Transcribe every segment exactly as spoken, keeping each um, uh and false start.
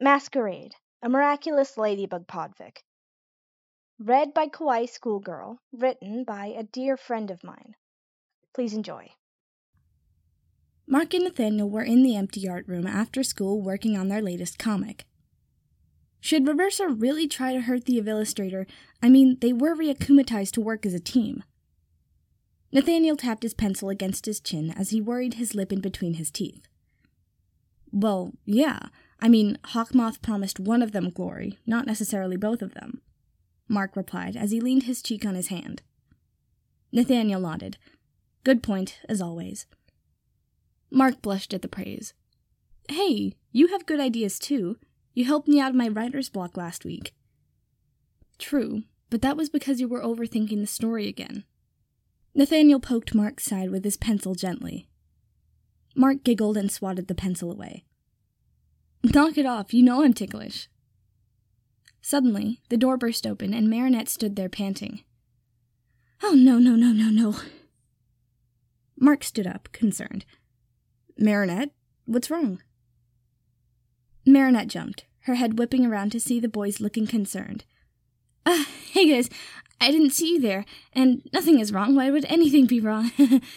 Masquerade, A Miraculous Ladybug Podfic. Read by Kawaii Schoolgirl, written by a dear friend of mine. Please enjoy. Mark and Nathaniel were in the empty art room after school working on their latest comic. Should Reversa really try to hurt the illustrator? I mean, they were reakumatized to work as a team. Nathaniel tapped his pencil against his chin as he worried his lip in between his teeth. Well, yeah, I mean, Hawkmoth promised one of them glory, not necessarily both of them, Mark replied as he leaned his cheek on his hand. Nathaniel nodded. Good point, as always. Mark blushed at the praise. Hey, you have good ideas too. You helped me out of my writer's block last week. True, but that was because you were overthinking the story again. Nathaniel poked Mark's side with his pencil gently. Mark giggled and swatted the pencil away. Knock it off, you know I'm ticklish. Suddenly, the door burst open and Marinette stood there panting. Oh, no, no, no, no, no. Mark stood up, concerned. Marinette, what's wrong? Marinette jumped, her head whipping around to see the boys looking concerned. Ah, uh, hey guys, I didn't see you there, and nothing is wrong. Why would anything be wrong?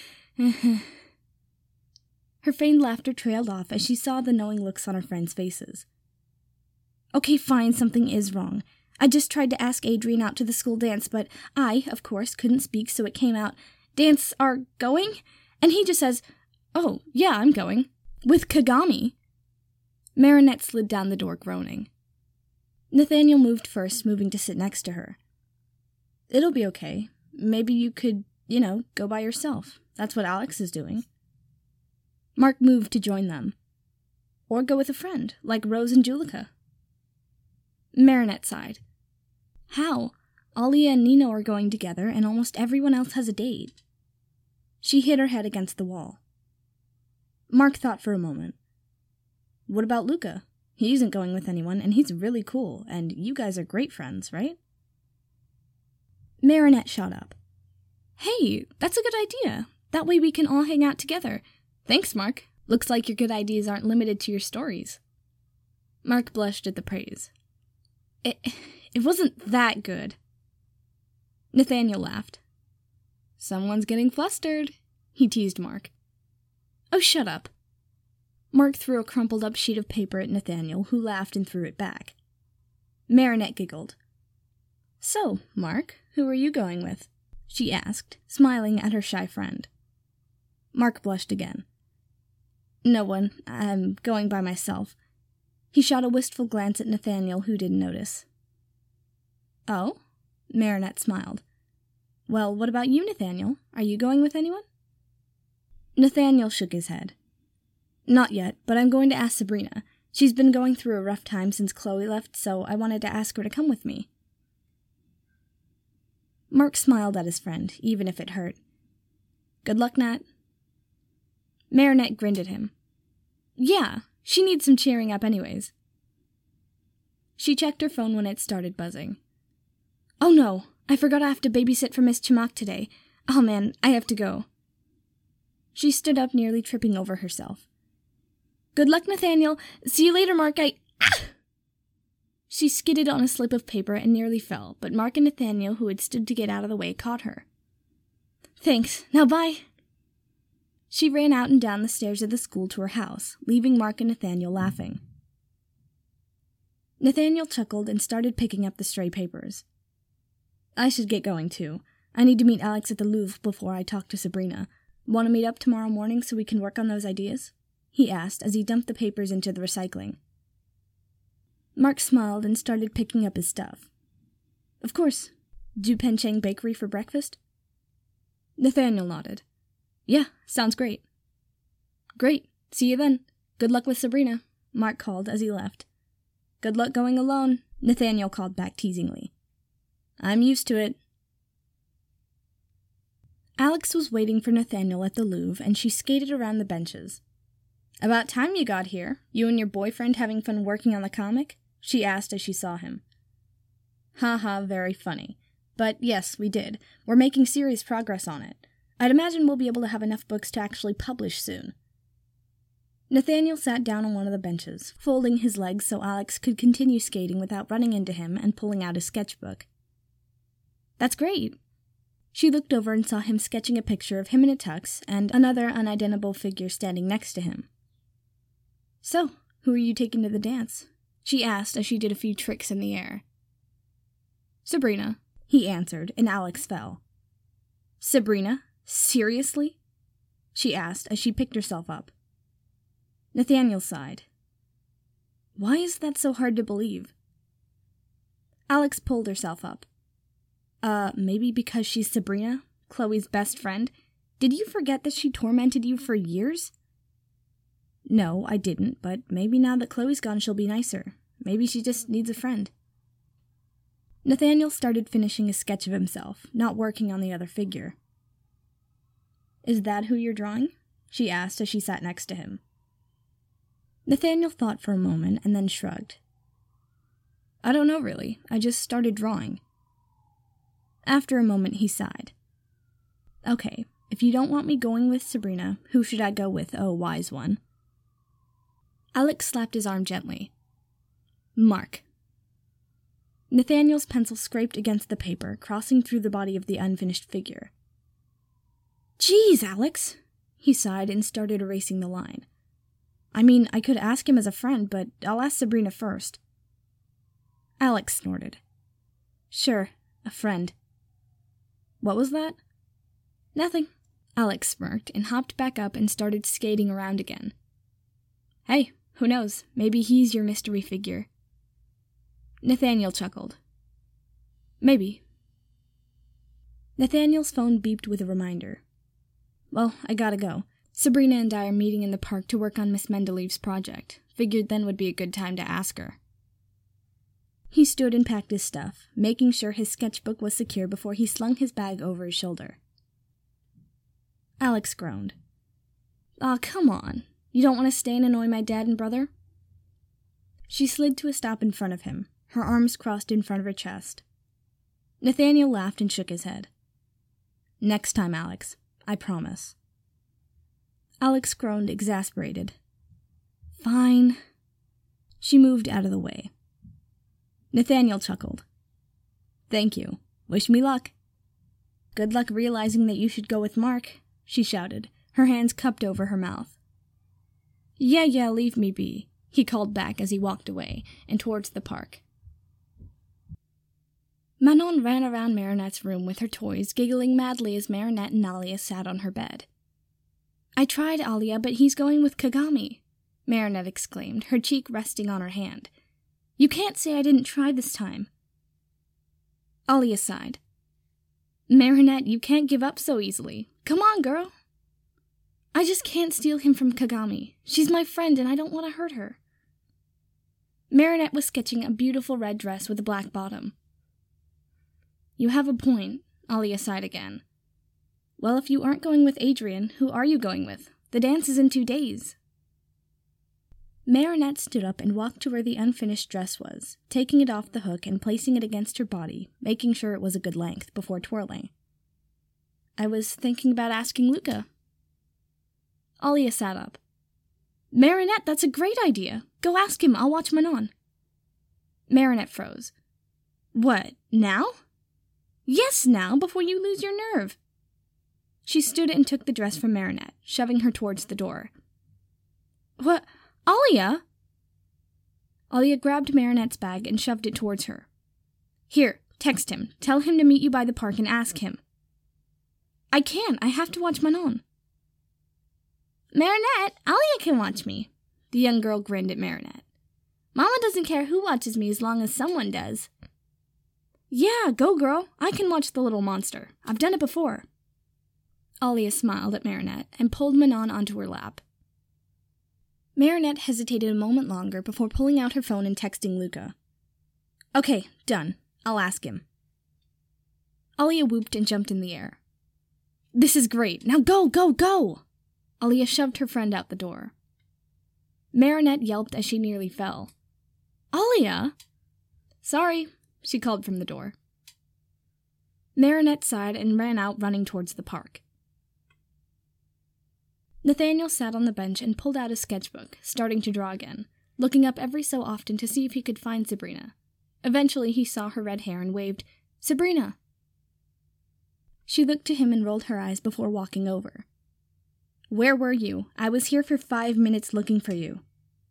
Her feigned laughter trailed off as she saw the knowing looks on her friends' faces. Okay, fine, something is wrong. I just tried to ask Adrien out to the school dance, but I, of course, couldn't speak, so it came out, Dance are going? And he just says, oh, yeah, I'm going. With Kagami. Marinette slid down the door, groaning. Nathaniel moved first, moving to sit next to her. It'll be okay. Maybe you could, you know, go by yourself. That's what Alex is doing. Mark moved to join them. Or go with a friend, like Rose and Julika. Marinette sighed. How? Alia and Nino are going together, and almost everyone else has a date. She hit her head against the wall. Mark thought for a moment. What about Luca? He isn't going with anyone, and he's really cool, and you guys are great friends, right? Marinette shot up. Hey, that's a good idea. That way we can all hang out together. Thanks, Mark. Looks like your good ideas aren't limited to your stories. Mark blushed at the praise. It, it wasn't that good. Nathaniel laughed. Someone's getting flustered, he teased Mark. Oh, shut up. Mark threw a crumpled up sheet of paper at Nathaniel, who laughed and threw it back. Marinette giggled. So, Mark, who are you going with? She asked, smiling at her shy friend. Mark blushed again. No one. I'm going by myself. He shot a wistful glance at Nathaniel, who didn't notice. Oh? Marinette smiled. Well, what about you, Nathaniel? Are you going with anyone? Nathaniel shook his head. Not yet, but I'm going to ask Sabrina. She's been going through a rough time since Chloe left, so I wanted to ask her to come with me. Mark smiled at his friend, even if it hurt. Good luck, Nat. Marinette grinned at him. Yeah, she needs some cheering up anyways. She checked her phone when it started buzzing. Oh no, I forgot I have to babysit for Miss Chamak today. Oh man, I have to go. She stood up, nearly tripping over herself. Good luck, Nathaniel. See you later, Mark. I... Ah! She skidded on a slip of paper and nearly fell, but Mark and Nathaniel, who had stood to get out of the way, caught her. Thanks. Now bye. She ran out and down the stairs of the school to her house, leaving Mark and Nathaniel laughing. Nathaniel chuckled and started picking up the stray papers. I should get going, too. I need to meet Alex at the Louvre before I talk to Sabrina. Want to meet up tomorrow morning so we can work on those ideas? He asked as he dumped the papers into the recycling. Mark smiled and started picking up his stuff. Of course. Do Pencheng Bakery for breakfast? Nathaniel nodded. Yeah, sounds great. Great. See you then. Good luck with Sabrina, Mark called as he left. Good luck going alone, Nathaniel called back teasingly. I'm used to it. Alex was waiting for Nathaniel at the Louvre, and she skated around the benches. About time you got here. You and your boyfriend having fun working on the comic? She asked as she saw him. Ha ha, very funny. But yes, we did. We're making serious progress on it. I'd imagine we'll be able to have enough books to actually publish soon. Nathaniel sat down on one of the benches, folding his legs so Alex could continue skating without running into him and pulling out his sketchbook. That's great. She looked over and saw him sketching a picture of him in a tux and another unidentifiable figure standing next to him. So, who are you taking to the dance? She asked as she did a few tricks in the air. Sabrina, he answered, and Alex fell. Sabrina? Seriously? She asked as she picked herself up. Nathaniel sighed. Why is that so hard to believe? Alex pulled herself up. Uh, maybe because she's Sabrina, Chloe's best friend? Did you forget that she tormented you for years? No, I didn't, but maybe now that Chloe's gone she'll be nicer. Maybe she just needs a friend. Nathaniel started finishing a sketch of himself, not working on the other figure. Is that who you're drawing? She asked as she sat next to him. Nathaniel thought for a moment and then shrugged. I don't know really, I just started drawing. After a moment he sighed. Okay, if you don't want me going with Sabrina, who should I go with, oh wise one? Alex slapped his arm gently. Mark. Nathaniel's pencil scraped against the paper, crossing through the body of the unfinished figure. Geez, Alex, he sighed and started erasing the line. I mean, I could ask him as a friend, but I'll ask Sabrina first. Alex snorted. Sure, a friend. What was that? Nothing. Alex smirked and hopped back up and started skating around again. Hey, who knows, maybe he's your mystery figure. Nathaniel chuckled. Maybe. Nathaniel's phone beeped with a reminder. Well, I gotta go. Sabrina and I are meeting in the park to work on Miss Mendeleev's project. Figured then would be a good time to ask her. He stood and packed his stuff, making sure his sketchbook was secure before he slung his bag over his shoulder. Alex groaned. Aw, oh, come on. You don't want to stay and annoy my dad and brother? She slid to a stop in front of him, her arms crossed in front of her chest. Nathaniel laughed and shook his head. Next time, Alex. I promise. Alex groaned, exasperated. Fine. She moved out of the way. Nathaniel chuckled. Thank you. Wish me luck. Good luck realizing that you should go with Mark, she shouted, her hands cupped over her mouth. Yeah, yeah, leave me be, he called back as he walked away and towards the park. Manon ran around Marinette's room with her toys, giggling madly as Marinette and Alia sat on her bed. I tried, Alia, but he's going with Kagami, Marinette exclaimed, her cheek resting on her hand. You can't say I didn't try this time. Alia sighed. Marinette, you can't give up so easily. Come on, girl. I just can't steal him from Kagami. She's my friend and I don't want to hurt her. Marinette was sketching a beautiful red dress with a black bottom. You have a point, Alia sighed again. Well, if you aren't going with Adrien, who are you going with? The dance is in two days. Marinette stood up and walked to where the unfinished dress was, taking it off the hook and placing it against her body, making sure it was a good length before twirling. I was thinking about asking Luca. Alia sat up. Marinette, that's a great idea. Go ask him, I'll watch Manon. Marinette froze. What, now? Yes, now, before you lose your nerve. She stood and took the dress from Marinette, shoving her towards the door. What? Alia? Alia grabbed Marinette's bag and shoved it towards her. Here, text him. Tell him to meet you by the park and ask him. I can't. I have to watch Manon. Marinette, Alia can watch me. The young girl grinned at Marinette. Mama doesn't care who watches me as long as someone does. Yeah, go girl. I can watch the little monster. I've done it before. Alia smiled at Marinette and pulled Manon onto her lap. Marinette hesitated a moment longer before pulling out her phone and texting Luca. Okay, done. I'll ask him. Alia whooped and jumped in the air. This is great. Now go, go, go! Alia shoved her friend out the door. Marinette yelped as she nearly fell. Alia! Sorry, she called from the door. Marinette sighed and ran out running towards the park. Nathaniel sat on the bench and pulled out his sketchbook, starting to draw again, looking up every so often to see if he could find Sabrina. Eventually, he saw her red hair and waved, "Sabrina!" She looked to him and rolled her eyes before walking over. "Where were you? I was here for five minutes looking for you."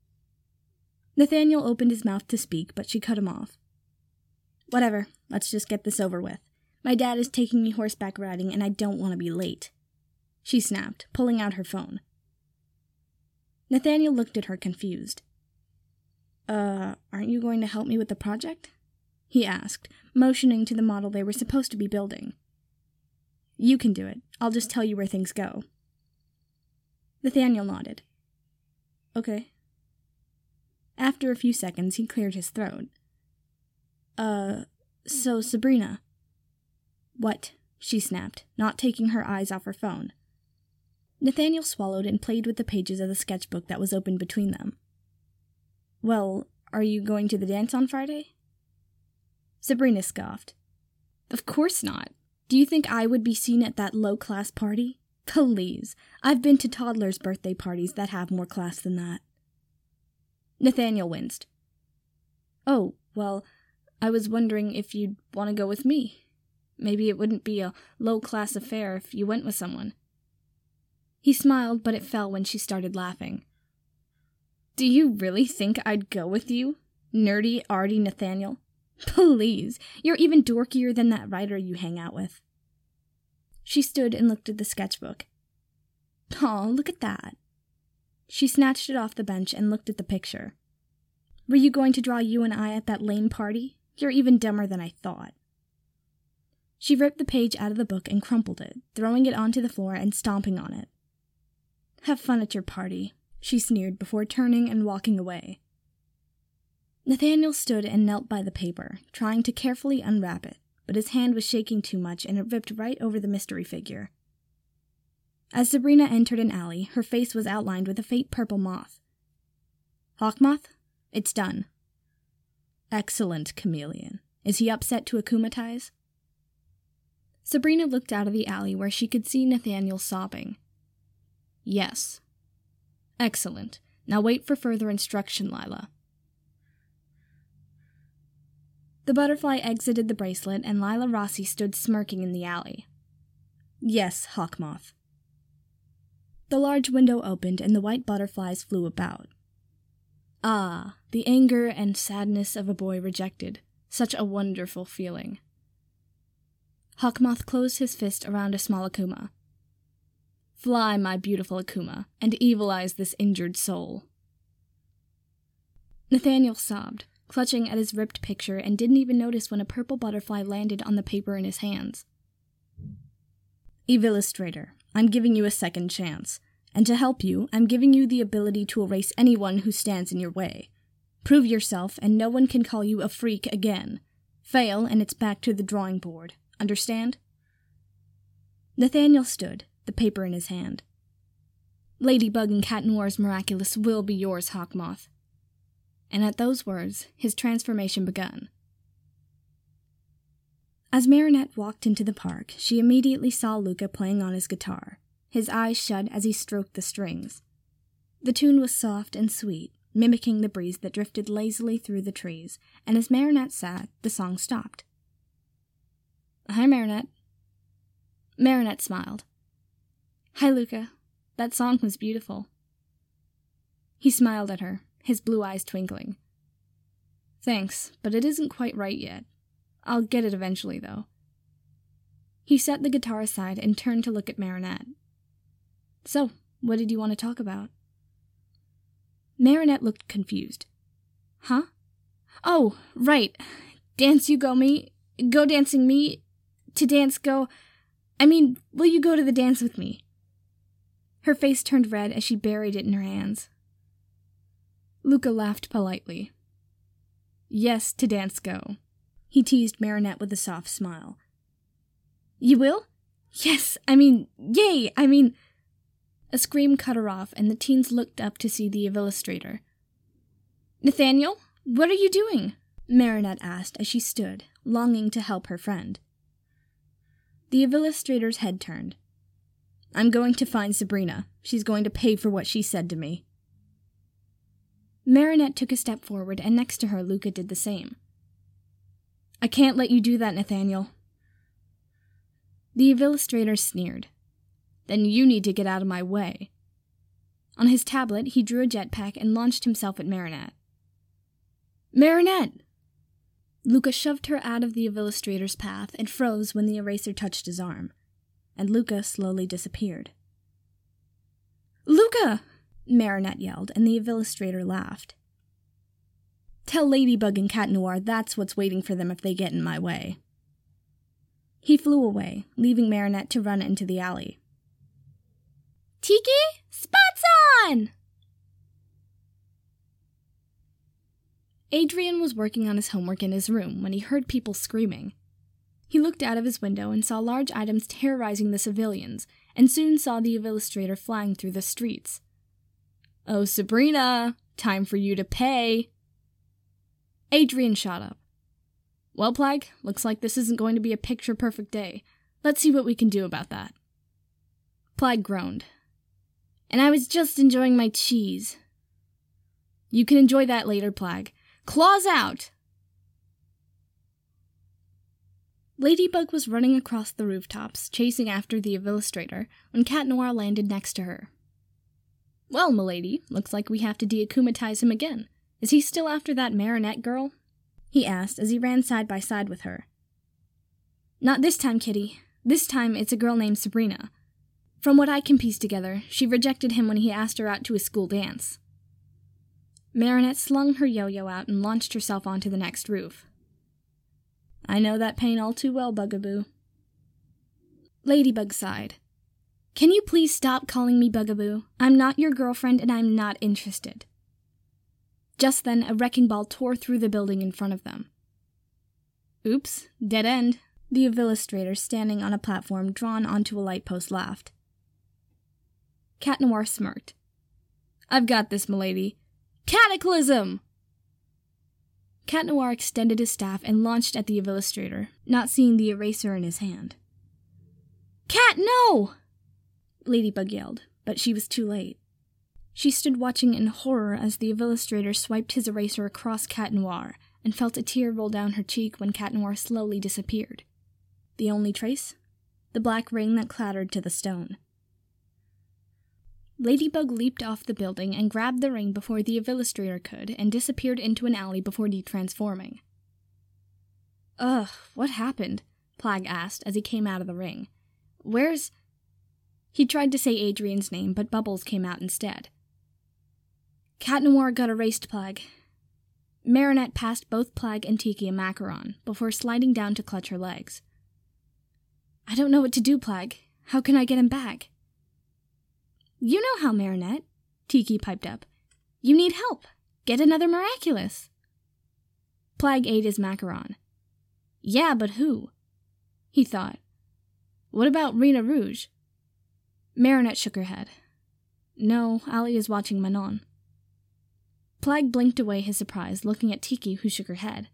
Nathaniel opened his mouth to speak, but she cut him off. "Whatever, let's just get this over with. My dad is taking me horseback riding and I don't want to be late," she snapped, pulling out her phone. Nathaniel looked at her confused. Uh, aren't you going to help me with the project?" he asked, motioning to the model they were supposed to be building. "You can do it. I'll just tell you where things go." Nathaniel nodded. "Okay." After a few seconds, he cleared his throat. Uh, so Sabrina." "What?" she snapped, not taking her eyes off her phone. Nathaniel swallowed and played with the pages of the sketchbook that was open between them. "Well, are you going to the dance on Friday?" Sabrina scoffed. "Of course not. Do you think I would be seen at that low-class party? Please, I've been to toddlers' birthday parties that have more class than that." Nathaniel winced. "Oh, well, I was wondering if you'd want to go with me. Maybe it wouldn't be a low-class affair if you went with someone." He smiled, but it fell when she started laughing. "Do you really think I'd go with you? Nerdy, arty Nathaniel? Please, you're even dorkier than that writer you hang out with." She stood and looked at the sketchbook. "Aw, look at that." She snatched it off the bench and looked at the picture. "Were you going to draw you and I at that lame party? You're even dumber than I thought." She ripped the page out of the book and crumpled it, throwing it onto the floor and stomping on it. "Have fun at your party," she sneered before turning and walking away. Nathaniel stood and knelt by the paper, trying to carefully unwrap it, but his hand was shaking too much and it ripped right over the mystery figure. As Sabrina entered an alley, her face was outlined with a faint purple moth. "Hawkmoth? It's done." "Excellent, chameleon. Is he upset to akumatize?" Sabrina looked out of the alley where she could see Nathaniel sobbing. "Yes." "Excellent. Now wait for further instruction, Lila." The butterfly exited the bracelet and Lila Rossi stood smirking in the alley. "Yes, Hawkmoth." The large window opened and the white butterflies flew about. Ah, the anger and sadness of a boy rejected. Such a wonderful feeling. Hawkmoth closed his fist around a small Akuma. "Fly, my beautiful Akuma, and evilize this injured soul." Nathaniel sobbed, clutching at his ripped picture, and didn't even notice when a purple butterfly landed on the paper in his hands. "Evillustrator, I'm giving you a second chance, and to help you, I'm giving you the ability to erase anyone who stands in your way. Prove yourself, and no one can call you a freak again. Fail, and it's back to the drawing board. Understand?" Nathaniel stood, the paper in his hand. "Ladybug and Cat Noir's Miraculous will be yours, Hawkmoth." And at those words, his transformation begun. As Marinette walked into the park, she immediately saw Luca playing on his guitar, his eyes shut as he stroked the strings. The tune was soft and sweet, mimicking the breeze that drifted lazily through the trees, and as Marinette sat, the song stopped. "Hi, Marinette." Marinette smiled. "Hi, Luca. That song was beautiful." He smiled at her, his blue eyes twinkling. "Thanks, but it isn't quite right yet. I'll get it eventually, though." He set the guitar aside and turned to look at Marinette. "So, what did you want to talk about?" Marinette looked confused. "Huh? Oh, right. Dance you go me, go dancing me, to dance go, I mean, will you go to the dance with me?" Her face turned red as she buried it in her hands. Luca laughed politely. "Yes, to dance go." He teased Marinette with a soft smile. "You will? Yes, I mean, yay, I mean..." A scream cut her off, and the teens looked up to see the Evillustrator. "Nathaniel, what are you doing?" Marinette asked as she stood, longing to help her friend. The Evillustrator's head turned. I'm going to find Sabrina. She's going to pay for what she said to me. Marinette took a step forward, and next to her, Luca did the same. I can't let you do that, Nathaniel. The Evillustrator sneered. Then you need to get out of my way. On his tablet, he drew a jetpack and launched himself at Marinette. Marinette! Luca shoved her out of the Evillustrator's path and froze when the eraser touched his arm, and Luca slowly disappeared. Luca! Marinette yelled, and the Evillustrator laughed. Tell Ladybug and Cat Noir that's what's waiting for them if they get in my way. He flew away, leaving Marinette to run into the alley. Tiki, spots on! Adrien was working on his homework in his room when he heard people screaming. He looked out of his window and saw large items terrorizing the civilians, and soon saw the Evillustrator flying through the streets. Oh, Sabrina, time for you to pay. Adrien shot up. Well, Plague, looks like this isn't going to be a picture-perfect day. Let's see what we can do about that. Plague groaned. And I was just enjoying my cheese. You can enjoy that later, Plague. Claws out! Ladybug was running across the rooftops, chasing after the Evillustrator, when Cat Noir landed next to her. Well, milady, looks like we have to deakumatize him again. Is he still after that Marinette girl? He asked as he ran side by side with her. Not this time, Kitty. This time it's a girl named Sabrina. From what I can piece together, she rejected him when he asked her out to his school dance. Marinette slung her yo-yo out and launched herself onto the next roof. I know that pain all too well, Bugaboo. Ladybug sighed. Can you please stop calling me Bugaboo? I'm not your girlfriend and I'm not interested. Just then, a wrecking ball tore through the building in front of them. Oops, dead end. The Evillustrator, standing on a platform drawn onto a light post, laughed. Cat Noir smirked. I've got this, milady. Cataclysm! Cat Noir extended his staff and launched at the Evillustrator, not seeing the eraser in his hand. Cat, no! Ladybug yelled, but she was too late. She stood watching in horror as the Evillustrator swiped his eraser across Cat Noir and felt a tear roll down her cheek when Cat Noir slowly disappeared. The only trace? The black ring that clattered to the stone. Ladybug leaped off the building and grabbed the ring before the Evillustrator could and disappeared into an alley before detransforming. Ugh, what happened? Plague asked as he came out of the ring. Where's... He tried to say Adrien's name, but Bubbles came out instead. Cat Noir got erased, Plague. Marinette passed both Plague and Tiki a macaron before sliding down to clutch her legs. I don't know what to do, Plague. How can I get him back? You know how, Marinette, Tiki piped up. You need help. Get another miraculous. Plague ate his macaron. Yeah, but who? He thought. What about Rena Rouge? Marinette shook her head. No, Ali is watching Manon. Plague blinked away his surprise, looking at Tiki, who shook her head.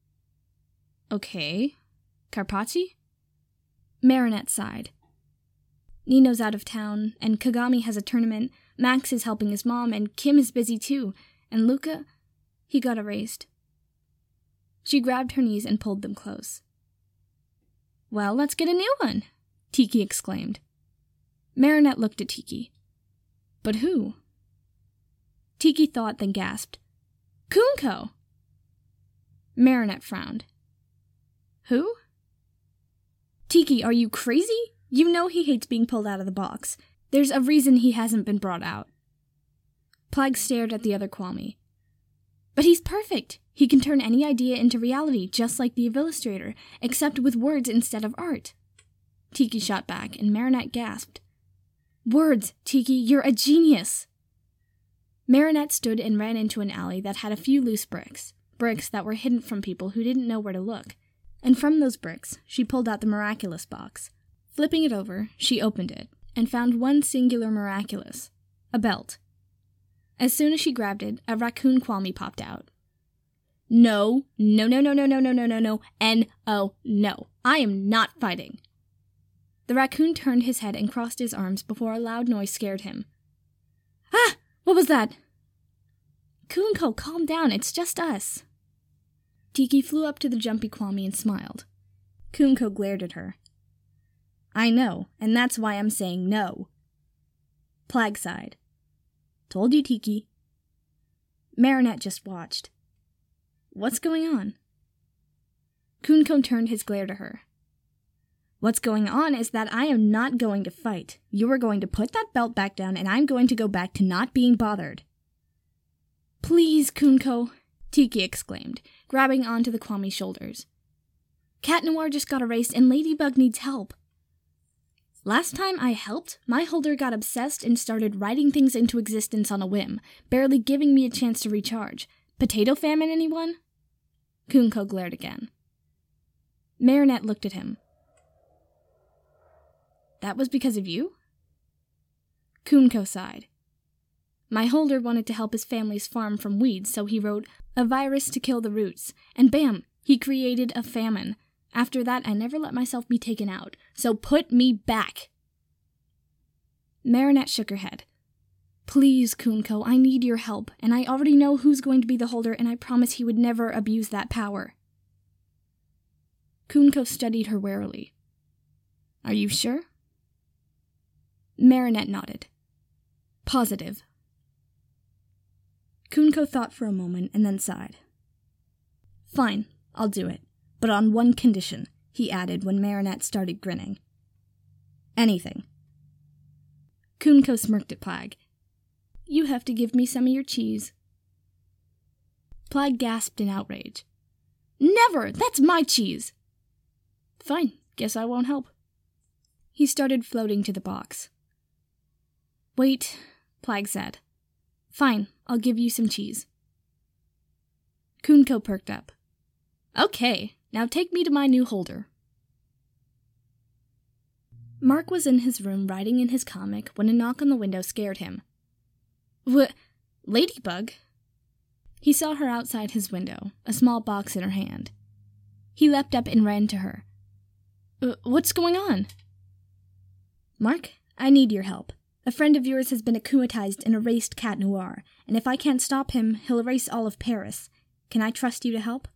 Okay. Carpacci? Marinette sighed. Nino's out of town, and Kagami has a tournament, Max is helping his mom, and Kim is busy too, and Luca, he got erased. She grabbed her knees and pulled them close. Well, let's get a new one, Tiki exclaimed. Marinette looked at Tiki. But who? Tiki thought, then gasped. Kunko! Marinette frowned. Who? Tiki, are you crazy? You know he hates being pulled out of the box. There's a reason he hasn't been brought out. Plague stared at the other Kwame. But he's perfect. He can turn any idea into reality, just like the Evillustrator, except with words instead of art. Tiki shot back, and Marinette gasped. Words, Tiki, you're a genius! Marinette stood and ran into an alley that had a few loose bricks, bricks that were hidden from people who didn't know where to look, and from those bricks, she pulled out the miraculous box. Flipping it over, she opened it, and found one singular miraculous, a belt. As soon as she grabbed it, a raccoon Kwame popped out. No, no, no, no, no, no, no, no, no, no, N O, no. I am not fighting. The raccoon turned his head and crossed his arms before a loud noise scared him. Ah! What was that? Kunko, calm down, it's just us. Tiki flew up to the jumpy Kwame and smiled. Kunko glared at her. I know, and that's why I'm saying no. Plag sighed. Told you, Tiki. Marinette just watched. What's going on? Kunko turned his glare to her. What's going on is that I am not going to fight. You are going to put that belt back down, and I'm going to go back to not being bothered. Please, Kunko, Tiki exclaimed, grabbing onto the Kwame's shoulders. Cat Noir just got erased, and Ladybug needs help. Last time I helped, my holder got obsessed and started writing things into existence on a whim, barely giving me a chance to recharge. Potato famine, anyone? Kunko glared again. Marinette looked at him. That was because of you? Kunko sighed. My holder wanted to help his family's farm from weeds, so he wrote, a virus to kill the roots, and bam, he created a famine. After that, I never let myself be taken out, so put me back. Marinette shook her head. Please, Kunko, I need your help, and I already know who's going to be the holder, and I promise he would never abuse that power. Kunko studied her warily. Are you sure? Marinette nodded. Positive. Kunko thought for a moment and then sighed. Fine, I'll do it, but on one condition, he added when Marinette started grinning. Anything. Kunko smirked at Plag. You have to give me some of your cheese. Plag gasped in outrage. Never! That's my cheese! Fine, guess I won't help. He started floating to the box. Wait, Plag said. Fine, I'll give you some cheese. Kunko perked up. Okay, now take me to my new holder. Mark was in his room writing in his comic when a knock on the window scared him. What? Ladybug? He saw her outside his window, a small box in her hand. He leapt up and ran to her. Uh, what's going on? Mark, I need your help. A friend of yours has been akumatized and erased Cat Noir, and if I can't stop him, he'll erase all of Paris. Can I trust you to help?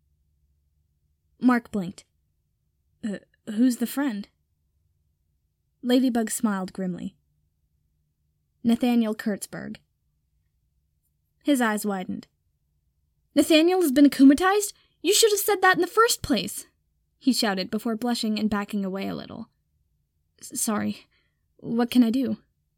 Mark blinked. Uh, who's the friend? Ladybug smiled grimly. Nathaniel Kurtzberg. His eyes widened. Nathaniel has been akumatized? You should have said that in the first place, he shouted before blushing and backing away a little. Sorry. What can I do?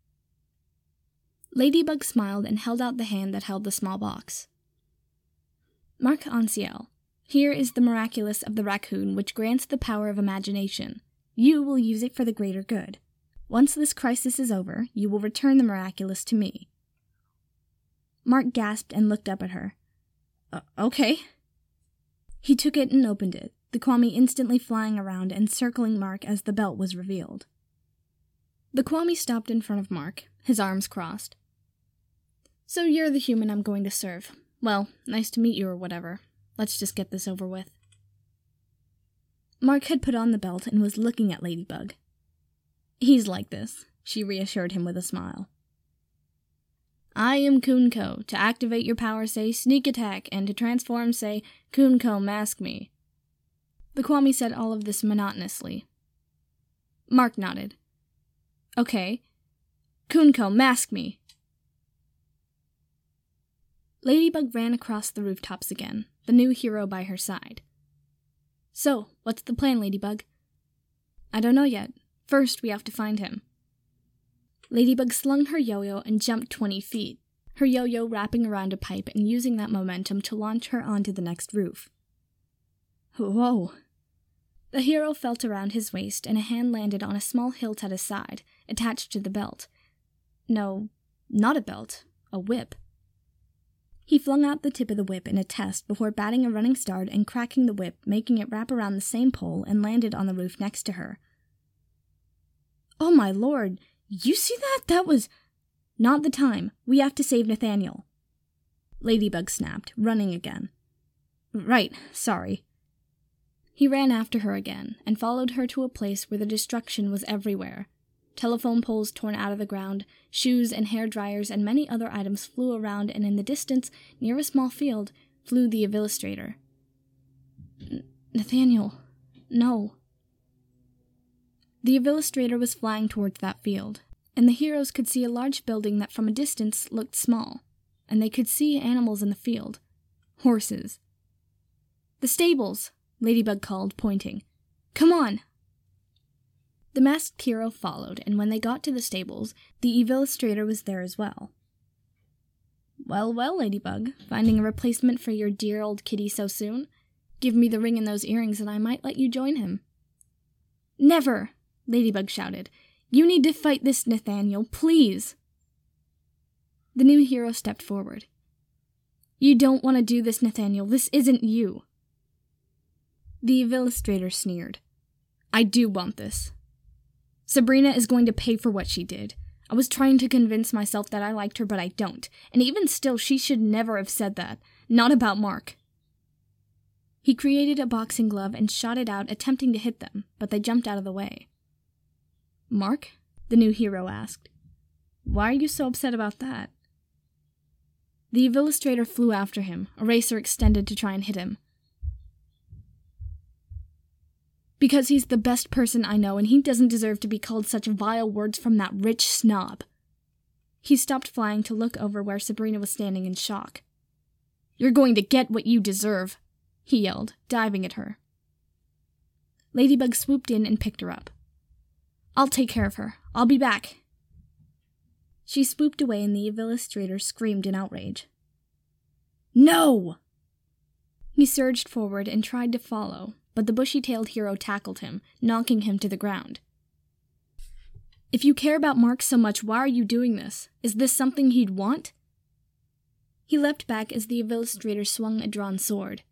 Ladybug smiled and held out the hand that held the small box. Mark Anciel, here is the miraculous of the raccoon which grants the power of imagination. You will use it for the greater good. Once this crisis is over, you will return the miraculous to me. Mark gasped and looked up at her. Uh, okay. He took it and opened it, the Kwame instantly flying around and circling Mark as the belt was revealed. The Kwame stopped in front of Mark, his arms crossed. So you're the human I'm going to serve. Well, nice to meet you or whatever. Let's just get this over with. Mark had put on the belt and was looking at Ladybug. He's like this, she reassured him with a smile. I am Kunko. To activate your power, say sneak attack, and to transform, say Kunko mask me. The Kwame said all of this monotonously. Mark nodded. Okay. Kunko, mask me. Ladybug ran across the rooftops again, the new hero by her side. So, what's the plan, Ladybug? I don't know yet. First, we have to find him. Ladybug slung her yo-yo and jumped twenty feet, her yo-yo wrapping around a pipe and using that momentum to launch her onto the next roof. Whoa! The hero felt around his waist and a hand landed on a small hilt at his side, attached to the belt. No, not a belt, a whip. He flung out the tip of the whip in a test before batting a running start and cracking the whip, making it wrap around the same pole and landed on the roof next to her. Oh my lord, you see that? That was... Not the time. We have to save Nathaniel. Ladybug snapped, running again. Right, sorry. He ran after her again and followed her to a place where the destruction was everywhere. Telephone poles torn out of the ground, shoes and hair dryers and many other items flew around, and in the distance, near a small field, flew the Evilustrator. N- Nathaniel, no. The Evilustrator was flying towards that field, and the heroes could see a large building that from a distance looked small, and they could see animals in the field. Horses. The stables, Ladybug called, pointing. Come on! The masked hero followed, and when they got to the stables, the Evilustrator was there as well. Well, well, Ladybug, finding a replacement for your dear old kitty so soon? Give me the ring and those earrings and I might let you join him. Never! Ladybug shouted. You need to fight this, Nathaniel, please! The new hero stepped forward. You don't want to do this, Nathaniel. This isn't you. The Evilustrator sneered. I do want this. Sabrina is going to pay for what she did. I was trying to convince myself that I liked her, but I don't. And even still, she should never have said that. Not about Mark. He created a boxing glove and shot it out, attempting to hit them, but they jumped out of the way. Mark? The new hero asked. Why are you so upset about that? The Evilustrator flew after him, a racer extended to try and hit him. Because he's the best person I know, and he doesn't deserve to be called such vile words from that rich snob. He stopped flying to look over where Sabrina was standing in shock. You're going to get what you deserve, he yelled, diving at her. Ladybug swooped in and picked her up. I'll take care of her. I'll be back. She swooped away and the Evilustrator screamed in outrage. No! He surged forward and tried to follow, but the bushy-tailed hero tackled him, knocking him to the ground. If you care about Mark so much, why are you doing this? Is this something he'd want? He leapt back as the Evilustrator swung a drawn sword.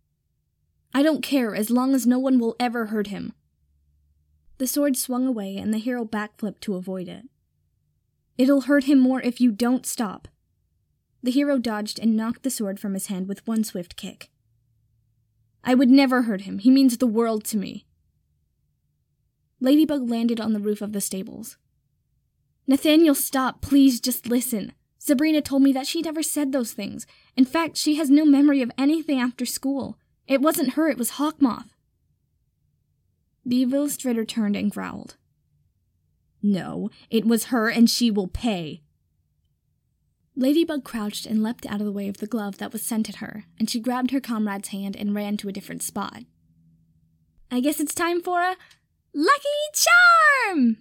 I don't care, as long as no one will ever hurt him. The sword swung away and the hero backflipped to avoid it. It'll hurt him more if you don't stop. The hero dodged and knocked the sword from his hand with one swift kick. I would never hurt him. He means the world to me. Ladybug landed on the roof of the stables. Nathaniel, stop. Please, just listen. Sabrina told me that she never said those things. In fact, she has no memory of anything after school. It wasn't her, it was Hawkmoth. The Evilustrator turned and growled. No, it was her and she will pay. Ladybug crouched and leapt out of the way of the glove that was sent at her, and she grabbed her comrade's hand and ran to a different spot. I guess it's time for a Lucky Charm!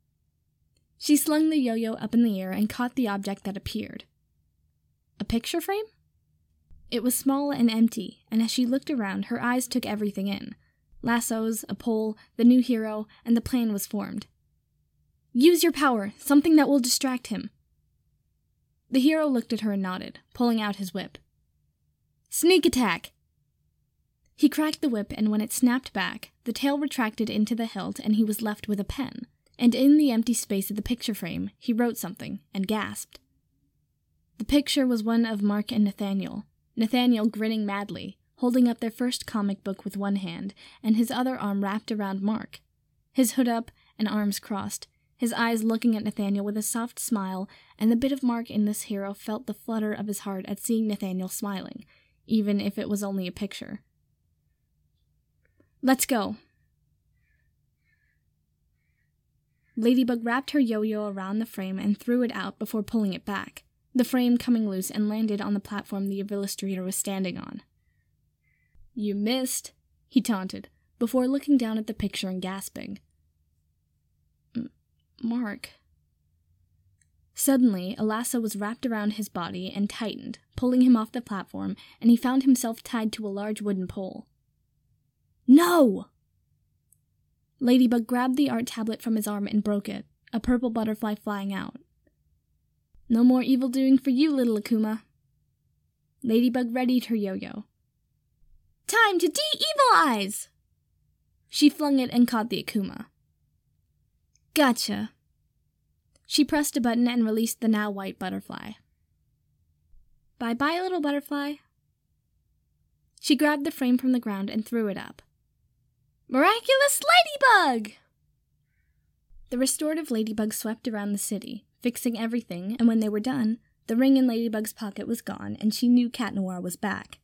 She slung the yo-yo up in the air and caught the object that appeared. A picture frame? It was small and empty, and as she looked around, her eyes took everything in. Lassos, a pole, the new hero, and the plan was formed. Use your power, something that will distract him. The hero looked at her and nodded, pulling out his whip. Sneak attack! He cracked the whip, and when it snapped back, the tail retracted into the hilt and he was left with a pen, and in the empty space of the picture frame, he wrote something and gasped. The picture was one of Mark and Nathaniel, Nathaniel grinning madly, holding up their first comic book with one hand, and his other arm wrapped around Mark, his hood up and arms crossed, his eyes looking at Nathaniel with a soft smile, and the bit of Mark in this hero felt the flutter of his heart at seeing Nathaniel smiling, even if it was only a picture. Let's go. Ladybug wrapped her yo-yo around the frame and threw it out before pulling it back, the frame coming loose and landed on the platform the Evilustrator was standing on. You missed, he taunted, before looking down at the picture and gasping. M- Mark. Suddenly, a lasso was wrapped around his body and tightened, pulling him off the platform, and he found himself tied to a large wooden pole. No! Ladybug grabbed the art tablet from his arm and broke it, a purple butterfly flying out. No more evil doing for you, little Akuma. Ladybug readied her yo-yo. Time to de-evilize! She flung it and caught the Akuma. Gotcha. She pressed a button and released the now white butterfly. Bye-bye, little butterfly. She grabbed the frame from the ground and threw it up. Miraculous Ladybug! The restorative Ladybug swept around the city, fixing everything, and when they were done, the ring in Ladybug's pocket was gone, and she knew Cat Noir was back.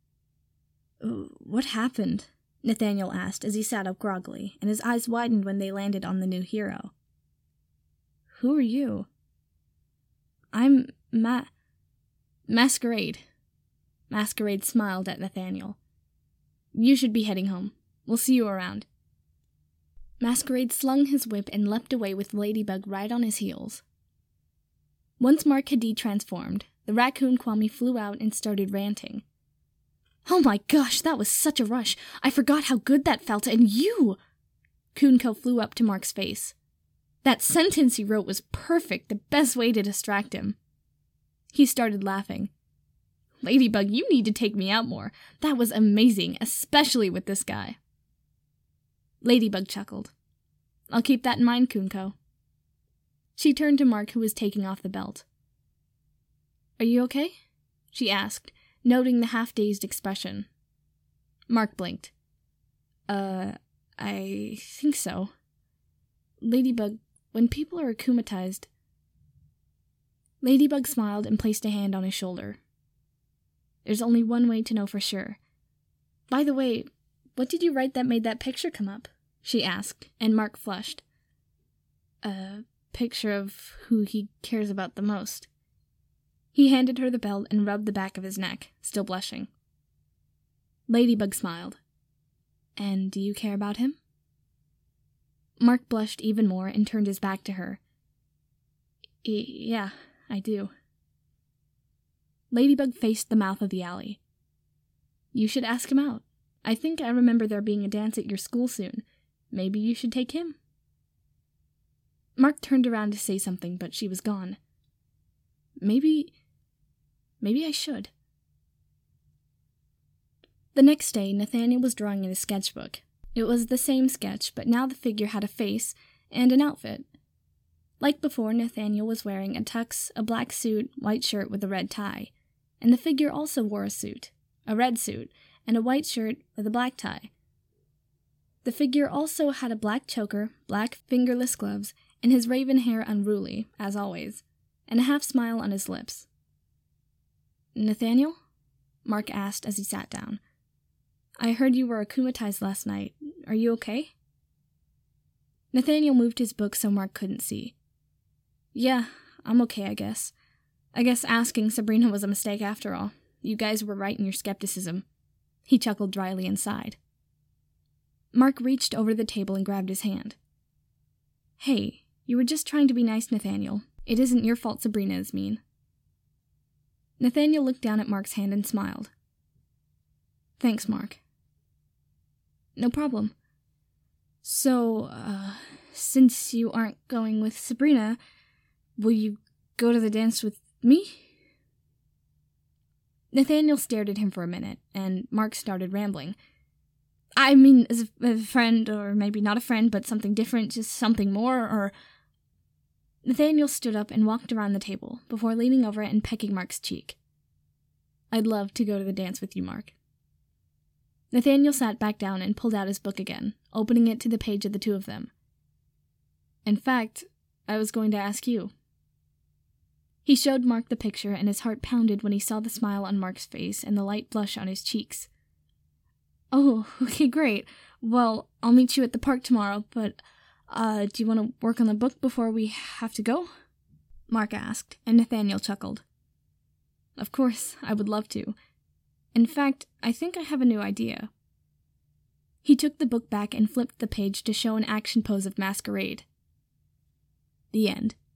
"What happened?" Nathaniel asked as he sat up groggily, and his eyes widened when they landed on the new hero. "Who are you?" "I'm Ma... Masquerade." Masquerade smiled at Nathaniel. "You should be heading home. We'll see you around." Masquerade slung his whip and leapt away with Ladybug right on his heels. Once Mark had de-transformed, the raccoon Kwame flew out and started ranting. "Oh my gosh, that was such a rush! I forgot how good that felt, and you!" Kunko flew up to Mark's face. "That sentence he wrote was perfect, the best way to distract him." He started laughing. "Ladybug, you need to take me out more. That was amazing, especially with this guy." Ladybug chuckled. "I'll keep that in mind, Kunko." She turned to Mark, who was taking off the belt. "Are you okay?" she asked, noting the half-dazed expression. Mark blinked. Uh, I think so. Ladybug, when people are akumatized..." Ladybug smiled and placed a hand on his shoulder. "There's only one way to know for sure. By the way, what did you write that made that picture come up?" she asked, and Mark flushed. "A picture of who he cares about the most." He handed her the belt and rubbed the back of his neck, still blushing. Ladybug smiled. "And do you care about him?" Mark blushed even more and turned his back to her. E- yeah, I do." Ladybug faced the mouth of the alley. "You should ask him out. I think I remember there being a dance at your school soon. Maybe you should take him." Mark turned around to say something, but she was gone. Maybe... Maybe I should. The next day, Nathaniel was drawing in his sketchbook. It was the same sketch, but now the figure had a face and an outfit. Like before, Nathaniel was wearing a tux, a black suit, white shirt with a red tie, and the figure also wore a suit, a red suit, and a white shirt with a black tie. The figure also had a black choker, black fingerless gloves, and his raven hair unruly, as always, and a half-smile on his lips. "Nathaniel?" Mark asked as he sat down. "I heard you were akumatized last night. Are you okay?" Nathaniel moved his book so Mark couldn't see. "Yeah, I'm okay, I guess. I guess asking Sabrina was a mistake after all. You guys were right in your skepticism." He chuckled dryly and sighed. Mark reached over the table and grabbed his hand. "Hey, you were just trying to be nice, Nathaniel. It isn't your fault Sabrina is mean." Nathaniel looked down at Mark's hand and smiled. "Thanks, Mark." "No problem. So, uh, since you aren't going with Sabrina, will you go to the dance with me?" Nathaniel stared at him for a minute, and Mark started rambling. "I mean, as a, a friend, or maybe not a friend, but something different, just something more, or..." Nathaniel stood up and walked around the table, before leaning over and pecking Mark's cheek. "I'd love to go to the dance with you, Mark." Nathaniel sat back down and pulled out his book again, opening it to the page of the two of them. "In fact, I was going to ask you." He showed Mark the picture, and his heart pounded when he saw the smile on Mark's face and the light blush on his cheeks. "Oh, okay, great. Well, I'll meet you at the park tomorrow, but, uh, do you want to work on the book before we have to go?" Mark asked, and Nathaniel chuckled. "Of course, I would love to. In fact, I think I have a new idea." He took the book back and flipped the page to show an action pose of Masquerade. The end.